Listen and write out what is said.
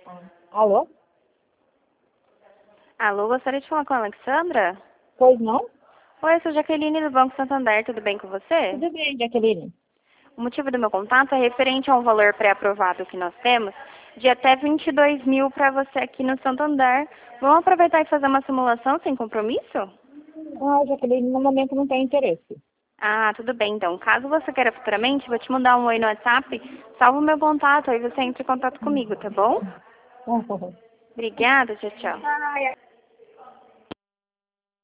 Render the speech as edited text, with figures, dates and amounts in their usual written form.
Alô? Alô, gostaria de falar com a Alexandra? Pois não? Oi, eu sou Jaqueline do Banco Santander, tudo bem com você? Tudo bem, Jaqueline. O motivo do meu contato é referente a um valor pré-aprovado que nós temos de até 22 mil para você aqui no Santander. Vamos aproveitar e fazer uma simulação sem compromisso? Ah, Jaqueline, no momento não tem interesse. Ah, tudo bem então. Caso você queira futuramente, vou te mandar um oi no WhatsApp, salva o meu contato, aí você entra em contato comigo, tá bom? Ah, tá bom. Obrigada, tchau, tchau. Ah, é.